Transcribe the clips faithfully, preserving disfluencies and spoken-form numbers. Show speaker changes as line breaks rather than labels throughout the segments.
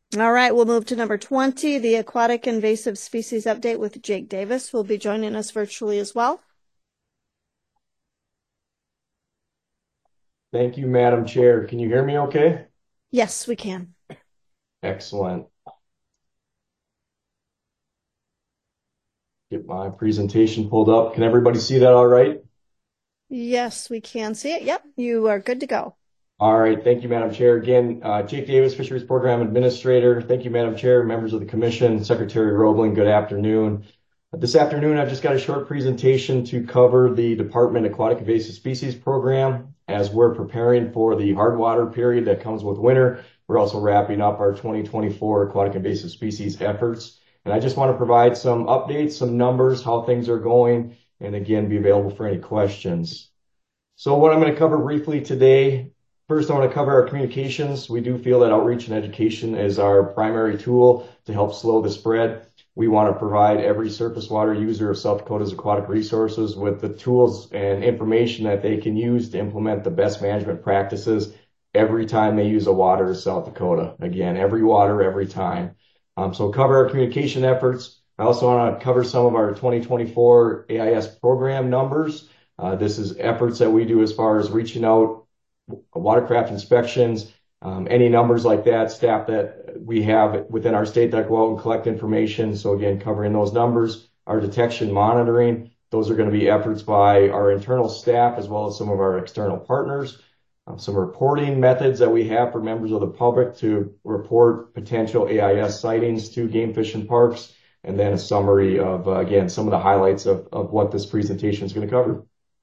All right, we'll move to number twenty, the Aquatic Invasive Species Update with Jake Davis, who will be joining us virtually as well.
Thank you, Madam Chair. Can you hear me okay?
Yes, we can.
Excellent. Get my presentation pulled up. Can everybody see that all right?
Yes, we can see it. Yep, you are good to go.
All right. Thank you, Madam Chair. Again, uh, Jake Davis, Fisheries Program Administrator. Thank you, Madam Chair, members of the Commission, Secretary Roebling. Good afternoon. This afternoon, I've just got a short presentation to cover the Department Aquatic Invasive Species Program. As we're preparing for the hard water period that comes with winter, we're also wrapping up our twenty twenty-four aquatic invasive species efforts. And I just want to provide some updates, some numbers, how things are going, and again, be available for any questions. So what I'm going to cover briefly today, first, I want to cover our communications. We do feel that outreach and education is our primary tool to help slow the spread. We want to provide every surface water user of South Dakota's aquatic resources with the tools and information that they can use to implement the best management practices every time they use a water of South Dakota. Again, every water, every time. Um, so cover our communication efforts. I also want to cover some of our twenty twenty-four A I S program numbers. Uh, this is efforts that we do as far as reaching out, watercraft inspections, um, any numbers like that, staff that we have within our state that go out and collect information. So again, covering those numbers, our detection monitoring, those are going to be efforts by our internal staff as well as some of our external partners. Um, some reporting methods that we have for members of the public to report potential A I S sightings to game fish and parks, and then a summary of, uh, again, some of the highlights of, of what this presentation is going to cover.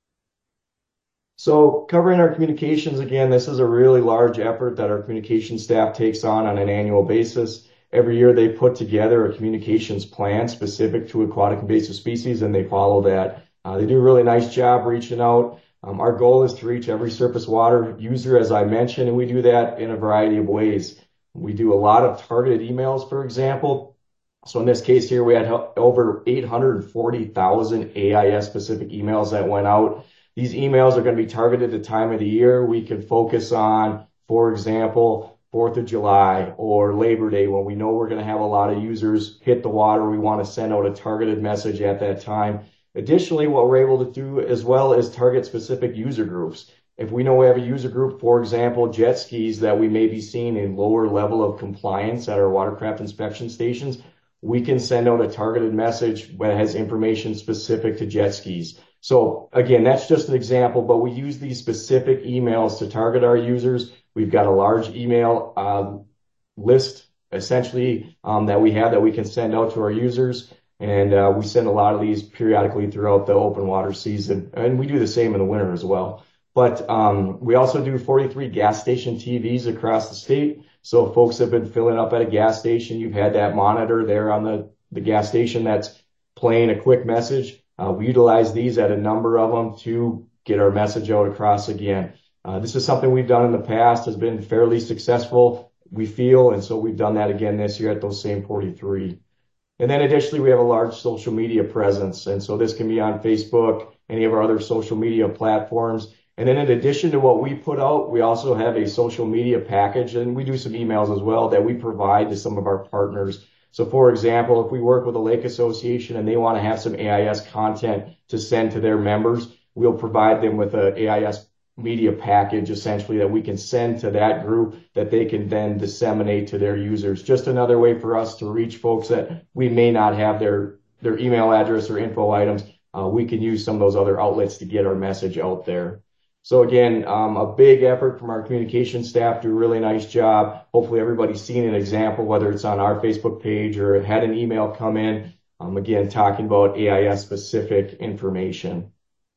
So covering our communications, again, this is a really large effort that our communication staff takes on on an annual basis. Every year they put together a communications plan specific to aquatic invasive species, and they follow that. Uh, they do a really nice job reaching out. Um, our goal is to reach every surface water user, as I mentioned, and we do that in a variety of ways. We do a lot of targeted emails, for example. So in this case here, we had over eight hundred forty thousand A I S specific emails that went out. These emails are going to be targeted at the time of the year. We can focus on, for example, fourth of July or Labor Day when we know we're going to have a lot of users hit the water. We want to send out a targeted message at that time. Additionally, what we're able to do as well is target specific user groups. If we know we have a user group, for example, jet skis that we may be seeing a lower level of compliance at our watercraft inspection stations, we can send out a targeted message that has information specific to jet skis. So again, that's just an example, but we use these specific emails to target our users. We've got a large email uh, list essentially um, that we have that we can send out to our users. And uh, we send a lot of these periodically throughout the open water season. And we do the same in the winter as well. But um, we also do forty-three gas station T Vs across the state. So folks have been filling up at a gas station. You've had that monitor there on the, the gas station that's playing a quick message. Uh, we utilize these at a number of them to get our message out across again. Uh, this is something we've done in the past, has been fairly successful, we feel, and so we've done that again this year at those same forty-three. And then additionally, we have a large social media presence, and so this can be on Facebook, any of our other social media platforms. And then in addition to what we put out, we also have a social media package, and we do some emails as well that we provide to some of our partners. So for example, if we work with a lake association and they want to have some A I S content to send to their members, we'll provide them with a A I S media package essentially that we can send to that group that they can then disseminate to their users. Just another way for us to reach folks that we may not have their, their email address or info items. Uh, we can use some of those other outlets to get our message out there. So again, um, a big effort from our communication staff, do a really nice job. Hopefully everybody's seen an example, whether it's on our Facebook page or had an email come in, um, again, talking about A I S specific information.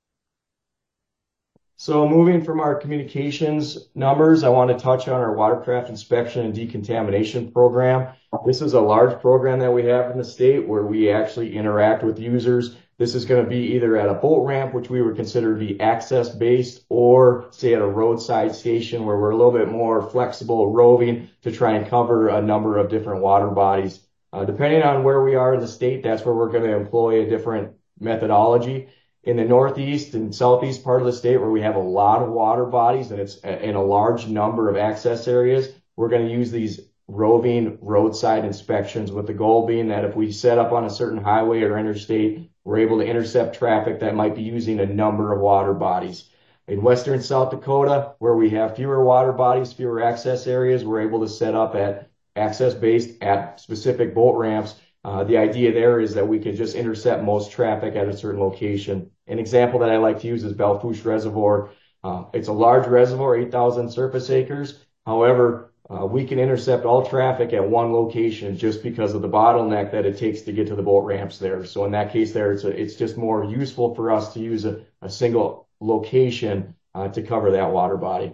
So moving from our communications numbers, I want to touch on our watercraft inspection and decontamination program. This is a large program that we have in the state where we actually interact with users. This is going to be either at a boat ramp, which we would consider to be access based, or say at a roadside station where we're a little bit more flexible roving to try and cover a number of different water bodies. Uh, depending on where we are in the state, that's where we're going to employ a different methodology. In the northeast and southeast part of the state where we have a lot of water bodies and it's in a large number of access areas, we're going to use these roving roadside inspections, with the goal being that if we set up on a certain highway or interstate, we're able to intercept traffic that might be using a number of water bodies. In western South Dakota, where we have fewer water bodies, fewer access areas, we're able to set up at access-based at specific boat ramps. Uh, the idea there is that we can just intercept most traffic at a certain location. An example that I like to use is Belle Fourche Reservoir. Uh, it's a large reservoir, eight thousand surface acres. However, uh, we can intercept all traffic at one location just because of the bottleneck that it takes to get to the boat ramps there. So in that case there, it's, a, it's just more useful for us to use a, a single location uh, to cover that water body.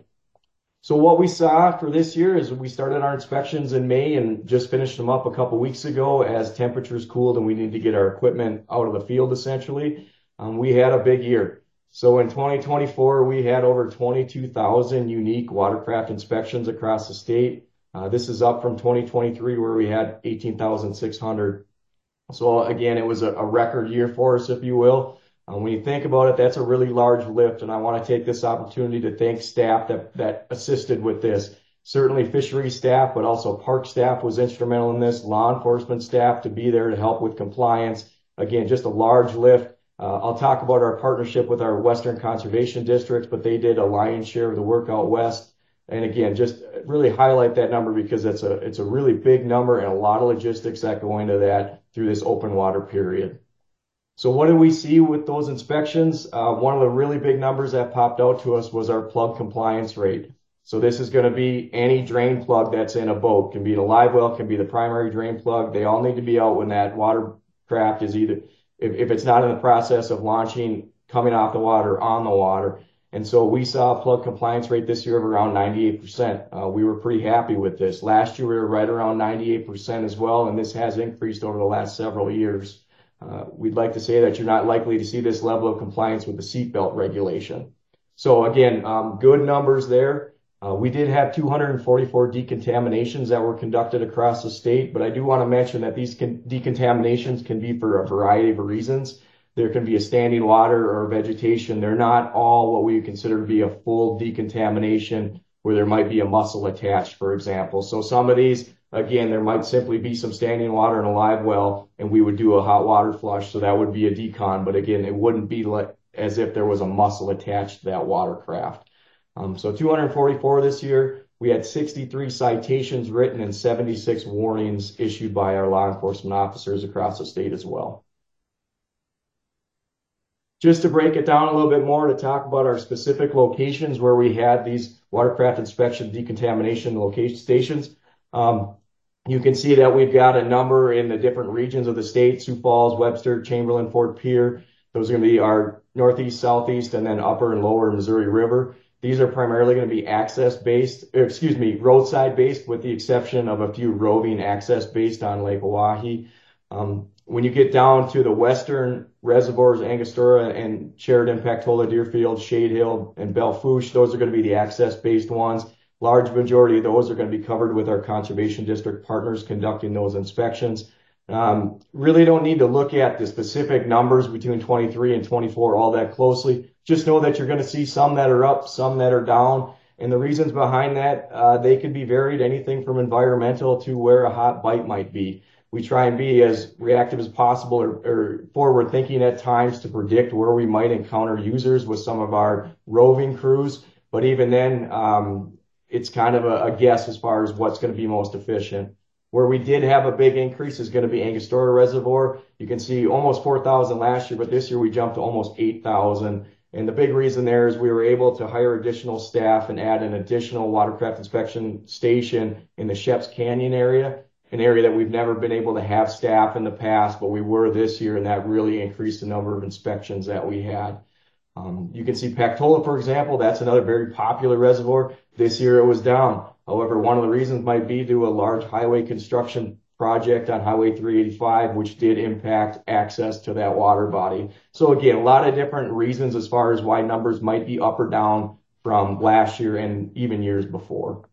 So what we saw for this year is we started our inspections in May and just finished them up a couple weeks ago as temperatures cooled and we need to get our equipment out of the field essentially. Um, we had a big year. So in twenty twenty-four, we had over twenty-two thousand unique watercraft inspections across the state. Uh, this is up from twenty twenty-three where we had eighteen thousand six hundred. So again, it was a, a record year for us, if you will. Um, when you think about it, that's a really large lift, and I want to take this opportunity to thank staff that, that assisted with this. Certainly fisheries staff, but also park staff was instrumental in this, law enforcement staff to be there to help with compliance. Again, just a large lift. Uh, I'll talk about our partnership with our Western Conservation Districts, but they did a lion's share of the work out west. And again, just really highlight that number because it's a, it's a really big number and a lot of logistics that go into that through this open water period. So what did we see with those inspections? Uh, one of the really big numbers that popped out to us was our plug compliance rate. So this is going to be any drain plug that's in a boat. Can be the live well, can be the primary drain plug. They all need to be out when that watercraft is either, if, if it's not in the process of launching, coming off the water, on the water. And so we saw a plug compliance rate this year of around ninety-eight percent. Uh, we were pretty happy with this. Last year we were right around ninety-eight percent as well, and this has increased over the last several years. Uh, we'd like to say that you're not likely to see this level of compliance with the seatbelt regulation. So again, um, good numbers there. Uh, we did have two hundred forty-four decontaminations that were conducted across the state, but I do want to mention that these can, decontaminations can be for a variety of reasons. There can be a standing water or vegetation. They're not all what we consider to be a full decontamination where there might be a mussel attached, for example. So some of these, again, there might simply be some standing water in a live well, and we would do a hot water flush, so that would be a decon. But again, it wouldn't be like as if there was a mussel attached to that watercraft. Um, so two hundred forty-four this year. We had sixty-three citations written and seventy-six warnings issued by our law enforcement officers across the state as well. Just to break it down a little bit more, to talk about our specific locations where we had these watercraft inspection decontamination location stations. Um, you can see that we've got a number in the different regions of the state: Sioux Falls, Webster, Chamberlain, Fort Pierre. Those are going to be our northeast, southeast, and then upper and lower Missouri River. These are primarily going to be access-based, excuse me, roadside-based, with the exception of a few roving access-based on Lake Oahe. Um, when you get down to the western reservoirs, Angostura and Sheridan, Pactola, Deerfield, Shade Hill, and Belle Fourche, those are going to be the access-based ones. Large majority of those are going to be covered with our conservation district partners conducting those inspections. Um, really don't need to look at the specific numbers between twenty-three and twenty-four all that closely. Just know that you're going to see some that are up, some that are down. And the reasons behind that, uh, they could be varied, anything from environmental to where a hot bite might be. We try and be as reactive as possible or, or forward thinking at times to predict where we might encounter users with some of our roving crews. But even then, um, it's kind of a, a guess as far as what's going to be most efficient. Where we did have a big increase is going to be Angostura Reservoir. You can see almost four thousand last year, but this year we jumped to almost eight thousand. And the big reason there is we were able to hire additional staff and add an additional watercraft inspection station in the Sheps Canyon area, an area that we've never been able to have staff in the past, but we were this year, and that really increased the number of inspections that we had. Um, you can see Pactola, for example, that's another very popular reservoir. This year it was down. However, one of the reasons might be due to a large highway construction project on Highway three eighty-five, which did impact access to that water body. So again, a lot of different reasons as far as why numbers might be up or down from last year and even years before.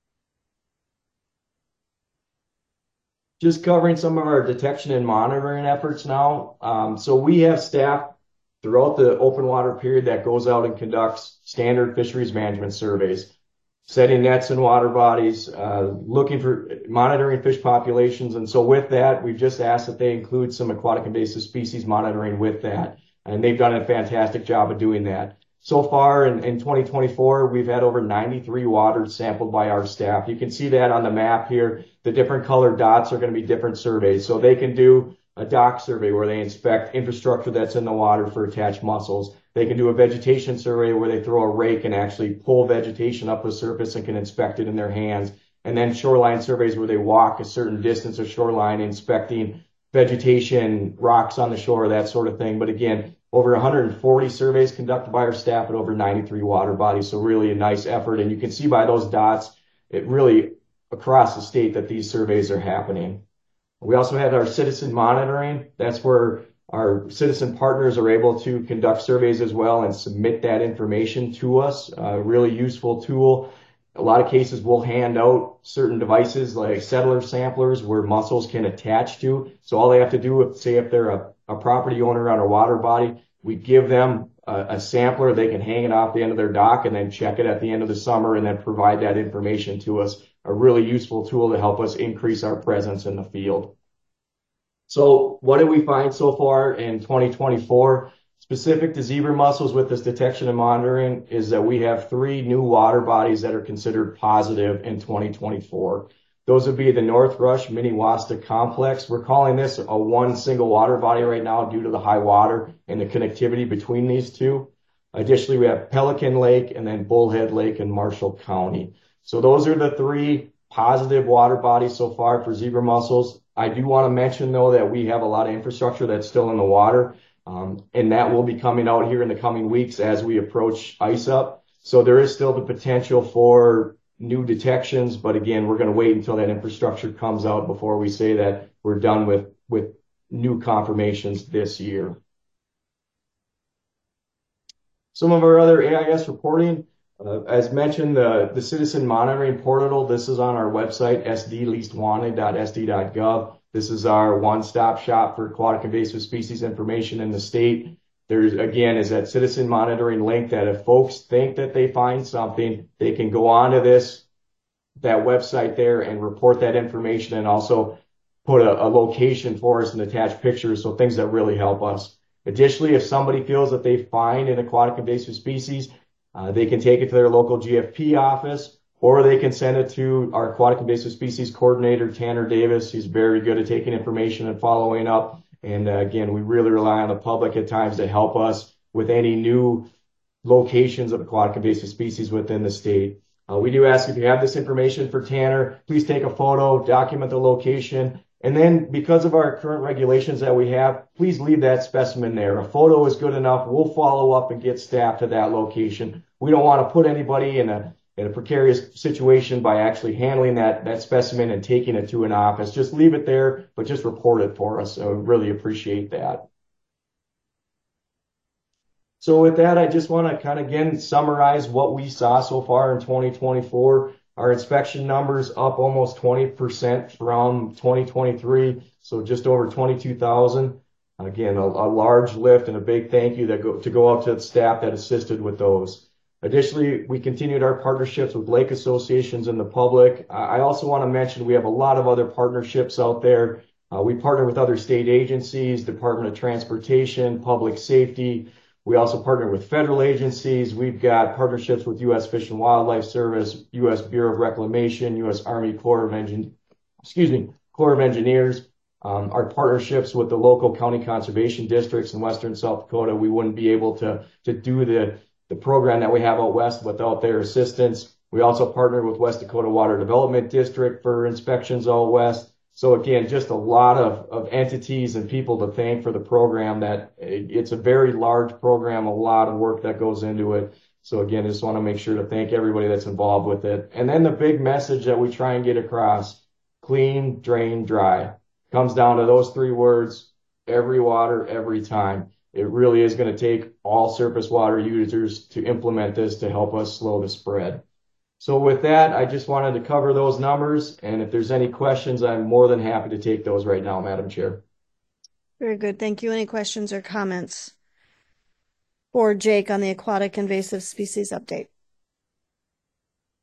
Just covering some of our detection and monitoring efforts now. Um, so we have staff throughout the open water period that goes out and conducts standard fisheries management surveys. setting nets in water bodies, uh, looking for monitoring fish populations. And so with that, we've just asked that they include some aquatic invasive species monitoring with that. And they've done a fantastic job of doing that. So far in, in twenty twenty-four, we've had over ninety-three waters sampled by our staff. You can see that on the map here. The different colored dots are going to be different surveys. So they can do a dock survey where they inspect infrastructure that's in the water for attached mussels. They can do a vegetation survey where they throw a rake and actually pull vegetation up the surface and can inspect it in their hands. And then shoreline surveys where they walk a certain distance of shoreline, inspecting vegetation, rocks on the shore, that sort of thing. But again, over one hundred forty surveys conducted by our staff at over ninety-three water bodies. So really a nice effort. And you can see by those dots, it really across the state that these surveys are happening. We also have our citizen monitoring. That's where our citizen partners are able to conduct surveys as well and submit that information to us. A really useful tool. A lot of cases we'll hand out certain devices like settler samplers where mussels can attach to. So all they have to do, if, say if they're a, a property owner on a water body, we give them a, a sampler. They can hang it off the end of their dock and then check it at the end of the summer and then provide that information to us. A really useful tool to help us increase our presence in the field. So what did we find so far in twenty twenty-four? Specific to zebra mussels with this detection and monitoring is that we have three new water bodies that are considered positive in twenty twenty-four. Those would be the North Rush Mini-Wasta Complex. We're calling this a one single water body right now due to the high water and the connectivity between these two. Additionally, we have Pelican Lake and then Bullhead Lake in Marshall County. So those are the three positive water bodies so far for zebra mussels. I do want to mention, though, that we have a lot of infrastructure that's still in the water, um, and that will be coming out here in the coming weeks as we approach ice up. So there is still the potential for new detections, but again, we're going to wait until that infrastructure comes out before we say that we're done with, with new confirmations this year. Some of our other A I S reporting, uh, as mentioned, the, the citizen monitoring portal, this is on our website, s d least wanted dot s d dot gov. This is our one-stop shop for aquatic invasive species information in the state. There's, again, is that citizen monitoring link that if folks think that they find something, they can go onto this, that website there and report that information and also put a, a location for us and attach pictures. So things that really help us. Additionally, if somebody feels that they find an aquatic invasive species, uh, they can take it to their local G F P office, or they can send it to our aquatic invasive species coordinator, Tanner Davis. He's very good at taking information and following up. And uh, again, we really rely on the public at times to help us with any new locations of aquatic invasive species within the state. Uh, we do ask if you have this information for Tanner, please take a photo, document the location, and then because of our current regulations that we have, please leave that specimen there. A photo is good enough. We'll follow up and get staff to that location. We don't want to put anybody in a in a precarious situation by actually handling that, that specimen and taking it to an office. Just leave it there, but just report it for us. So we really appreciate that. So with that, I just want to kind of again summarize what we saw so far in twenty twenty-four. Our inspection numbers up almost twenty percent from twenty twenty-three, so just over twenty-two thousand. Again, a, a large lift and a big thank you that go, to go out to the staff that assisted with those. Additionally, we continued our partnerships with lake associations and the public. I also want to mention we have a lot of other partnerships out there. Uh, we partner with other state agencies, Department of Transportation, Public Safety. We also partner with federal agencies. We've got partnerships with U S Fish and Wildlife Service, U S Bureau of Reclamation, U S Army Corps of Engin, excuse me, Corps of Engineers. Um, our partnerships with the local county conservation districts in western South Dakota, we wouldn't be able to, to do the, the program that we have out west without their assistance. We also partner with West Dakota Water Development District for inspections out west. So again, just a lot of, of entities and people to thank for the program. That it's a very large program, a lot of work that goes into it. So again, I just want to make sure to thank everybody that's involved with it. And then the big message that we try and get across, clean, drain, dry, comes down to those three words, every water, every time. It really is going to take all surface water users to implement this to help us slow the spread. So with that, I just wanted to cover those numbers, and if there's any questions, I'm more than happy to take those right now, Madam Chair.
Very good. Thank you. Any questions or comments for Jake on the aquatic invasive species update?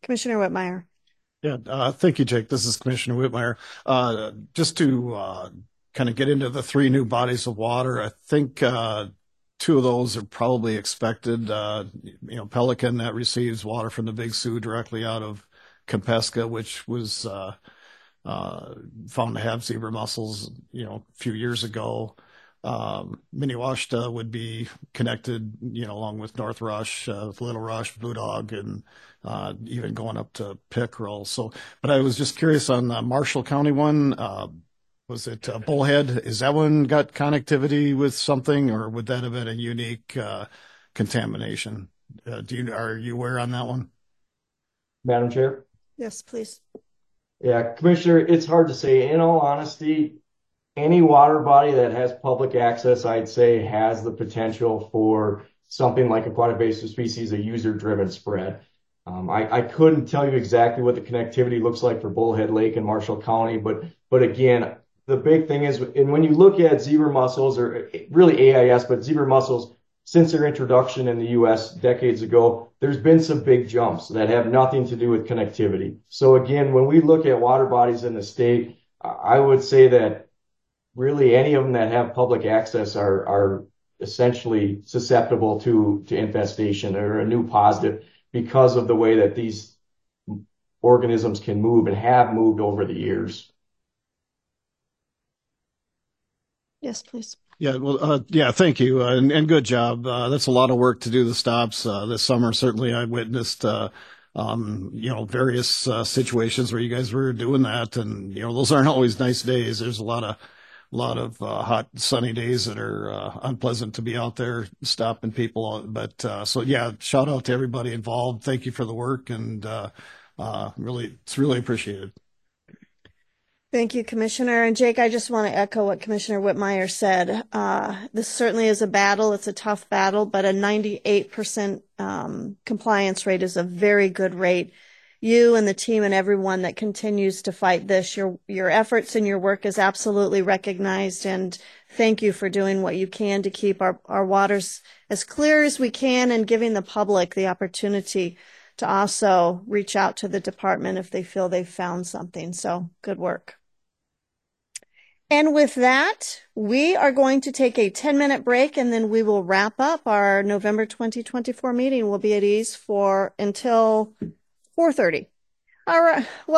Commissioner Whitmire.
Yeah, uh, thank you, Jake. This is Commissioner Whitmire. Uh, just to uh, kind of get into the three new bodies of water, I think uh, two of those are probably expected. Uh, you know, Pelican that receives water from the Big Sioux directly out of Compesca, which was uh, uh, found to have zebra mussels, you know, a few years ago. Um, Minnewaska would be connected, you know, along with North Rush, uh, with Little Rush, Blue Dog, and uh, even going up to Pickerel. So, but I was just curious on the Marshall County one. Uh, was it uh, Bullhead? Is that one got connectivity with something, or would that have been a unique uh, contamination? Uh, do you are you aware on that one?
Madam Chair?
Yes, please.
Yeah, Commissioner, it's hard to say. In all honesty, any water body that has public access, I'd say, has the potential for something like aquatic invasive species, a user-driven spread. Um, I, I couldn't tell you exactly what the connectivity looks like for Bullhead Lake and Marshall County, but but again, the big thing is, and when you look at zebra mussels, or really A I S, but zebra mussels, since their introduction in the U S decades ago, there's been some big jumps that have nothing to do with connectivity. So again, when we look at water bodies in the state, I would say that really any of them that have public access are are essentially susceptible to to infestation or a new positive because of the way that these organisms can move and have moved over the years.
Yes, please.
Yeah, well, uh, yeah, thank you, uh, and, and good job. Uh, that's a lot of work to do the stops uh, this summer. Certainly, I witnessed, uh, um, you know, various uh, situations where you guys were doing that, and you know, those aren't always nice days. There's a lot of, a lot of uh, hot, sunny days that are uh, unpleasant to be out there stopping people. But uh, so, yeah, shout out to everybody involved. Thank you for the work, and uh, uh, really, it's really appreciated.
Thank you, Commissioner. And Jake, I just want to echo what Commissioner Whitmire said. Uh, this certainly is a battle. It's a tough battle, but a ninety-eight percent um, compliance rate is a very good rate. You and the team and everyone that continues to fight this, your your efforts and your work is absolutely recognized. And thank you for doing what you can to keep our, our waters as clear as we can and giving the public the opportunity to also reach out to the department if they feel they've found something. So good work. And with that, we are going to take a ten minute break and then we will wrap up our November twenty twenty-four meeting. We'll be at ease for until four thirty. All right. Well,